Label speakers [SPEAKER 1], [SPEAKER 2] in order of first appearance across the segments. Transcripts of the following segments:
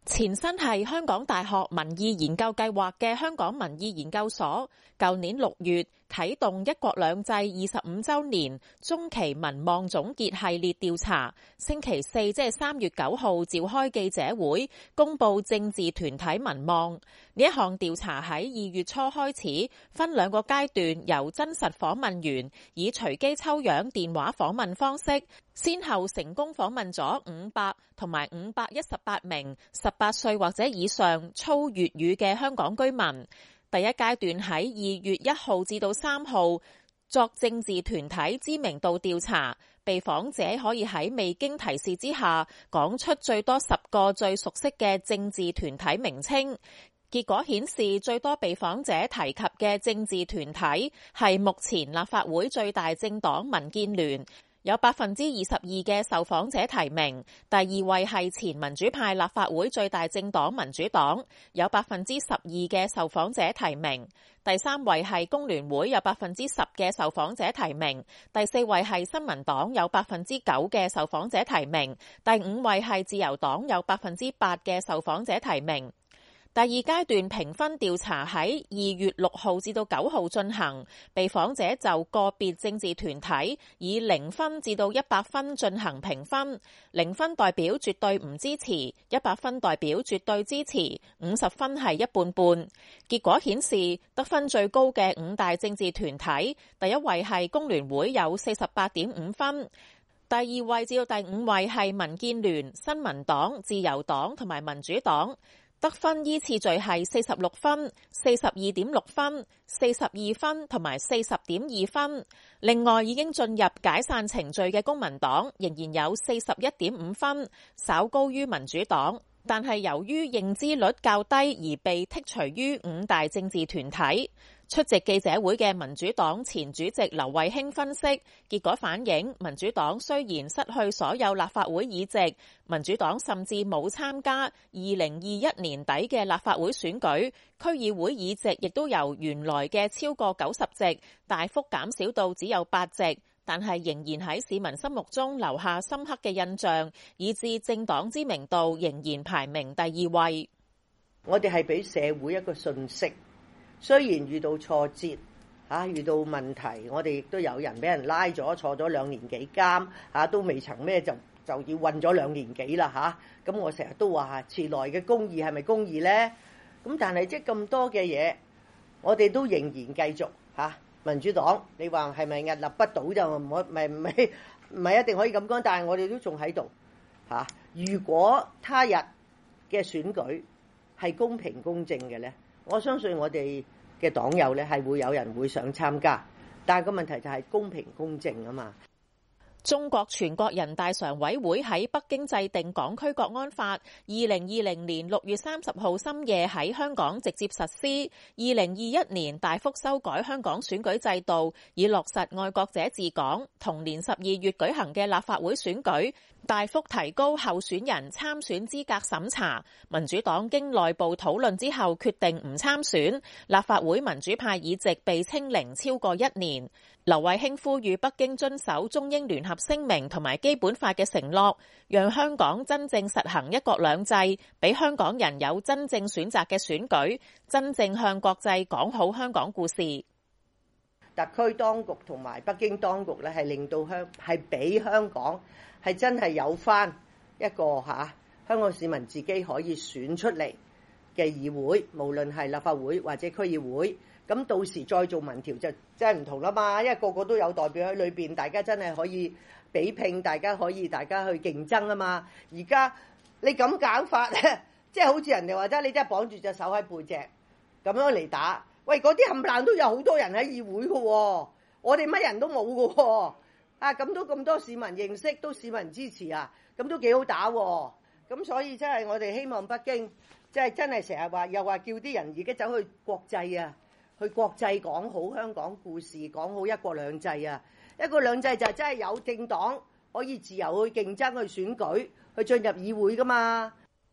[SPEAKER 1] 前身係香港大學民意研究計劃嘅香港民意研究所，舊年6月啟動一國兩制25週年中期民望總結系列調查，星期四即係3月9號召開記者會，公布政治團體民望。呢一項調查喺2月初開始，分2個階段，由真實訪問員以隨機抽樣電話訪問方式，先後成功訪問咗500同埋518名18歲或者以上操粵語嘅香港居民。第一階段喺2月1號至到3號作政治團體知名度調查，被訪者可以喺未經提示之下講出最多10個最熟悉嘅政治團體名稱。結果顯示，最多被訪者提及嘅政治團體係目前立法會最大政黨民建聯，有22%嘅受訪者提名。第2位係前民主派立法會最大政黨民主黨，有12%嘅受訪者提名。第3位係工聯會，有10%嘅受訪者提名。第4位係新民黨，有9%嘅受訪者提名。第5位係自由黨，有8%嘅受訪者提名。第2階段評分調查喺2月6號至到9號進行，被訪者就個別政治團體以0分至到100分進行評分，0分代表絕對唔支持，100分代表絕對支持，50分係一半半。結果顯示，得分最高嘅5大政治團體，第1位係工聯會，有48.5分。第2位至到第5位係民建聯、新民黨、自由黨同埋民主黨。得分依次序係46分、42.6分、42分同埋40.2分。另外，已經進入解散程序嘅公民黨仍然有41.5分，稍高於民主黨，但係由於認知率較低而被剔除於5大政治團體。出席記者會嘅民主黨前主席劉慧卿分析，結果反映民主黨雖然失去所有立法會議席，民主黨甚至冇參加2021年底嘅立法會選舉，區議會議席亦都由原來嘅超過90席大幅減少到只有8席，但係仍然喺市民心目中留下深刻嘅印象，以致政黨知名度仍然排名第2位。
[SPEAKER 2] 我哋係俾社會一個訊息。雖然遇到挫折遇到問題，我哋亦都有人俾人拉咗坐咗2年幾監都未曾咩就要韞咗2年幾啦咁我成日都話遲來嘅公義係咪公義呢？咁但係即係咁多嘅嘢，我哋都仍然繼續民主黨，你話係咪屹立不倒就唔係一定可以咁講，但係我哋都仲喺度如果他日嘅選舉係公平公正嘅呢，我相信我哋嘅黨友呢係會有人會想參加，但係個問題就係公平公正啊嘛。
[SPEAKER 1] 中國全國人大常委會喺北京制定港區國安法，2020年6月30號深夜喺香港直接實施，2021年大幅修改香港選舉制度，以落實愛國者治港。同年12月舉行嘅立法會選舉，大幅提高候選人參選資格審查。民主黨經內部討論之後決定唔參選，立法會民主派議席被清零超過1年。劉慧卿呼籲北京遵守中英聯合聲明同埋基本法嘅承諾，讓香港真正實行一國兩制，俾香港人有真正選擇嘅選舉，真正向國際講好香港故事。
[SPEAKER 2] 特區當局同埋北京當局咧，係令到係俾香港係真係有翻一個香港市民自己可以選出嚟嘅議會，無論係立法會或者區議會。咁到時再做民調就真係唔同啦嘛，因為個個都有代表喺裏邊，大家真係可以比拼，大家去競爭啊嘛。而家你咁搞法咧，即係好似人哋話齋，你真係綁住隻手喺背脊咁樣嚟打。喂，嗰啲冚唪唥都有好多人喺議會嘅喎，我哋乜人都冇嘅喎。咁都咁多市民認識，都市民支持咁都幾好打喎。咁所以真係我哋希望北京即係真係成日話，又話叫啲人而家走去國際去國際講好香港故事，講好一國兩制一國兩制就真係有政黨可以自由去競爭、去選舉、去進入議會噶嘛。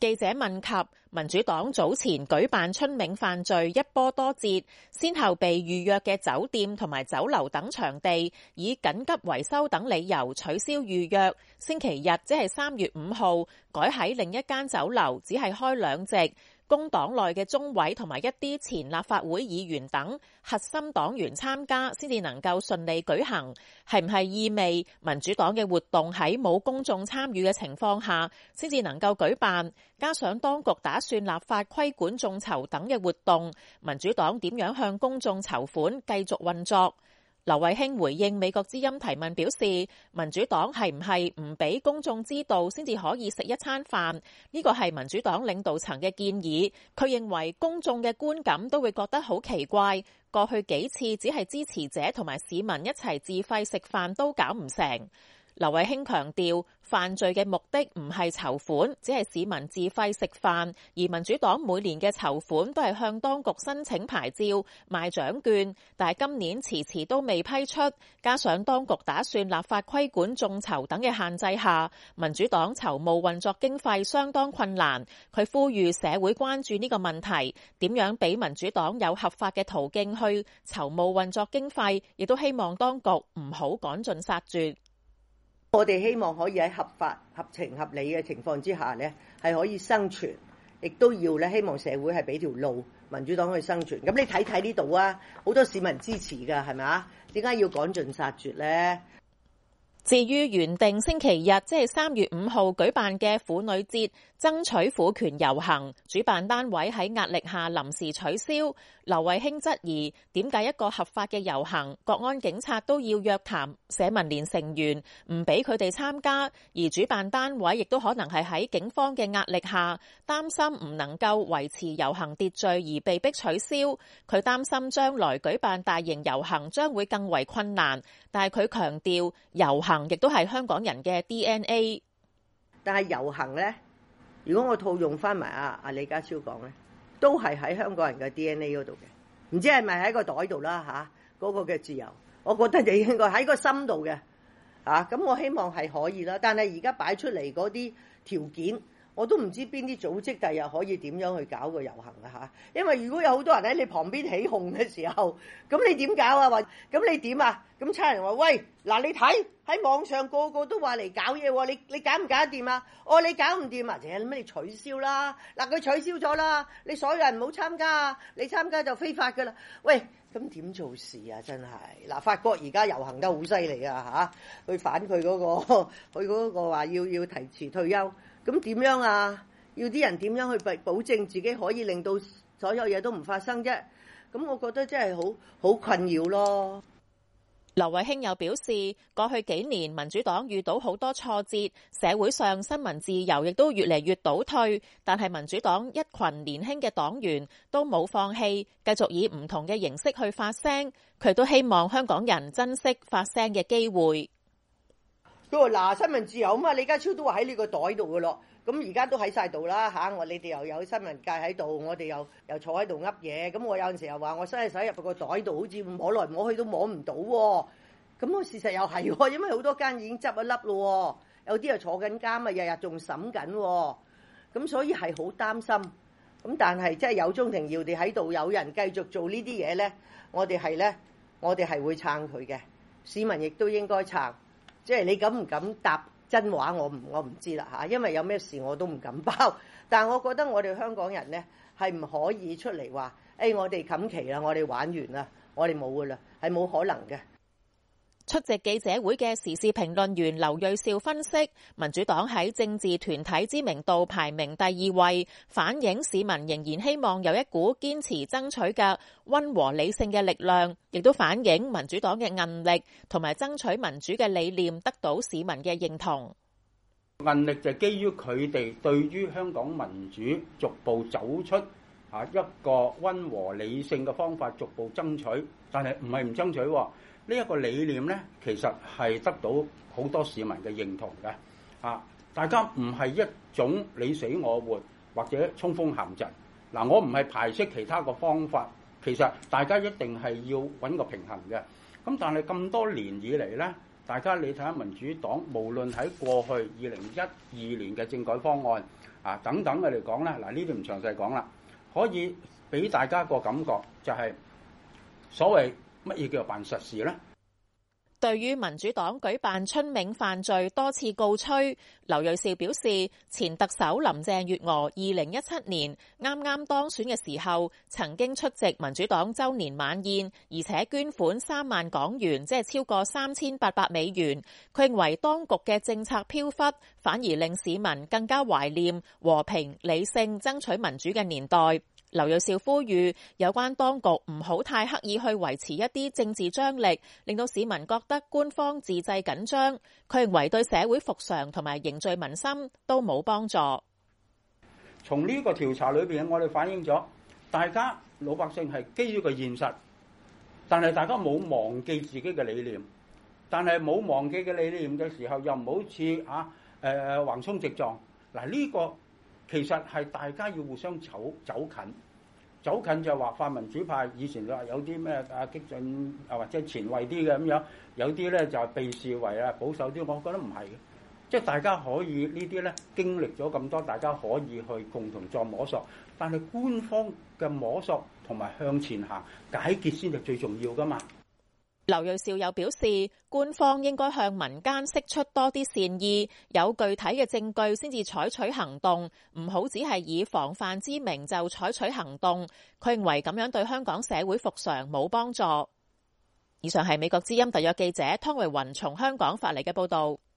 [SPEAKER 1] 記者問及民主黨早前舉辦春茗飯聚一波多折，先後被預約嘅酒店同埋酒樓等場地以緊急維修等理由取消預約，星期日即係3月5號改喺另一間酒樓，只係開2席。供黨內嘅中委同埋一啲前立法會議員等核心黨員參加，先至能夠順利舉行。係唔係意味民主黨嘅活動喺冇公眾參與嘅情況下，先至能夠舉辦？加上當局打算立法規管眾籌等嘅活動，民主黨點樣向公眾籌款繼續運作？劉慧卿回應美國之音提問表示，民主黨係唔係唔俾公眾知道先至可以食一餐飯？呢個係民主黨領導層嘅建議。佢認為公眾嘅觀感都會覺得好奇怪，過去幾次只係支持者同埋市民一齊自費食飯都搞唔成。劉慧卿強調，犯罪嘅目的唔係籌款，只係市民自費食飯，而民主黨每年嘅籌款都係向當局申請牌照、賣獎券，但係今年遲遲都未批出，加上當局打算立法規管眾籌等嘅限制下，民主黨籌募運作經費相當困難。佢呼籲社會關注呢個問題，點樣俾民主黨有合法嘅途徑去籌募運作經費，亦都希望當局唔好趕盡殺絕。
[SPEAKER 2] 我哋希望可以喺合法、合情、合理嘅情況之下呢，係可以生存，亦都要咧希望社會係俾條路民主黨去生存。咁你睇睇呢度啊，好多市民支持㗎，係咪啊？點解要趕盡殺絕呢？
[SPEAKER 1] 至於原定星期日，即係3月5號舉辦嘅婦女節爭取婦權遊行，主辦單位喺壓力下臨時取消。劉慧卿質疑點解一個合法嘅遊行，國安警察都要約談社民連成員，唔俾佢哋參加，而主辦單位亦都可能係喺警方嘅壓力下，擔心唔能夠維持遊行秩序而被迫取消。佢擔心將來舉辦大型遊行將會更為困難，但係佢強調遊行亦都係香港人嘅 DNA。
[SPEAKER 2] 但係遊行呢，如果我套用翻埋阿李家超講呢，都係喺香港人嘅 DNA 嗰度嘅，唔知係咪喺個袋度啦嚇，嗰個嘅自由，我覺得就應該喺個心度嘅嚇。咁我希望係可以啦，但係而家擺出嚟嗰啲條件，我都唔知邊啲組織第日可以點樣去搞個遊行啊嚇。因為如果有好多人喺你旁邊起哄嘅時候，咁你點搞啊？話咁你點啊？咁差人話喂，嗱你睇喺網上個個都話嚟搞嘢喎，你搞唔搞得掂啊？哦，你搞唔掂啊？就係咩？你取消啦！嗱佢取消咗啦，你所有人唔好參加啊！你參加就非法噶啦！喂，咁點做事啊？真係嗱，法國而家遊行得好犀利啊嚇，去反佢嗰個，佢嗰個話要提遲退休，咁點樣啊？要啲人點樣去保證自己可以令到所有嘢都唔發生啫？咁我覺得真係好困擾咯。
[SPEAKER 1] 劉慧卿又表示，過去幾年民主黨遇到好多挫折，社會上新聞自由亦都越嚟越倒退，但係民主黨一群年輕嘅黨員都冇放棄，繼續以唔同嘅形式去發聲。佢都希望香港人珍惜發聲嘅機會。
[SPEAKER 2] 佢話嗱，新聞自由啊嘛，李家超都話喺呢個袋度噶咯。咁而家都喺晒度啦嚇，你哋又有新聞界喺度，我哋又坐喺度噏嘢。咁我有陣時又話我伸手入個袋度，好似摸來摸去都摸唔到喎。咁我事實又係喎，因為好多間已經執一粒咯，有啲又坐緊監啊，日日仲審緊喎。咁所以係好擔心。咁但係即係有鍾庭耀地喺度，有人繼續做呢啲嘢咧，我哋係會撐佢嘅。市民亦都應該撐。即係你敢唔敢答真話？我唔知啦嚇，因為有咩事我都唔敢包。但係我覺得我哋香港人呢係唔可以出嚟話，我哋冚旗啦，我哋玩完啦，我哋冇噶啦，係冇可能嘅。
[SPEAKER 1] 出席記者會嘅時事評論員劉銳紹分析，民主黨喺政治團體知名度排名第2位，反映市民仍然希望有一股堅持爭取嘅溫和理性嘅力量，亦都反映民主黨嘅韌力同埋爭取民主嘅理念得到市民嘅認同。
[SPEAKER 3] 韌力就基於佢哋對於香港民主逐步走出一個溫和理性嘅方法逐步爭取，但係唔係唔爭取喎。呢一個理念咧，其實係得到好多市民嘅認同嘅。大家唔係一種你死我活或者衝鋒陷陣。嗱，我唔係排斥其他嘅方法，其實大家一定係要揾個平衡嘅。咁但係咁多年以嚟咧，大家你睇下民主黨，無論喺過去2012年嘅政改方案， 等等嘅嚟講咧，嗱呢啲唔詳細講啦，可以俾大家個感覺就係所謂乜嘢叫做辦實事咧？
[SPEAKER 1] 對於民主黨舉辦春茗飯聚多次告吹，劉銳紹表示，前特首林鄭月娥2017年啱啱當選嘅時候，曾經出席民主黨週年晚宴，而且捐款3萬港元，即係超過3800美元。佢認為當局嘅政策飄忽，反而令市民更加懷念和平理性爭取民主嘅年代。劉銳紹呼籲有關當局唔好太刻意去維持一啲政治張力，令到市民覺得官方自製緊張。佢認為對社會復常同埋凝聚民心都冇幫助。
[SPEAKER 3] 從呢個調查裏邊，我哋反映咗大家老百姓係基於個現實，但係大家冇忘記自己嘅理念。但係冇忘記嘅理念嘅時候，又唔好似橫衝直撞。嗱，呢個其實係大家要互相走近就話泛民主派以前話有啲咩激進或者前衛啲嘅咁樣，有啲咧就係被視為保守啲。我覺得唔係嘅，即係大家可以呢啲咧經歷咗咁多，大家可以去共同再摸索。但係官方嘅摸索同埋向前行解決先係最重要㗎嘛。
[SPEAKER 1] 劉銳紹又表示，官方應該向民間釋出多啲善意，有具體嘅證據先至採取行動，唔好只係以防範之名就採取行動。佢認為咁樣對香港社會復常冇幫助。以上係美國之音特約記者湯慧雲從香港發嚟嘅報導。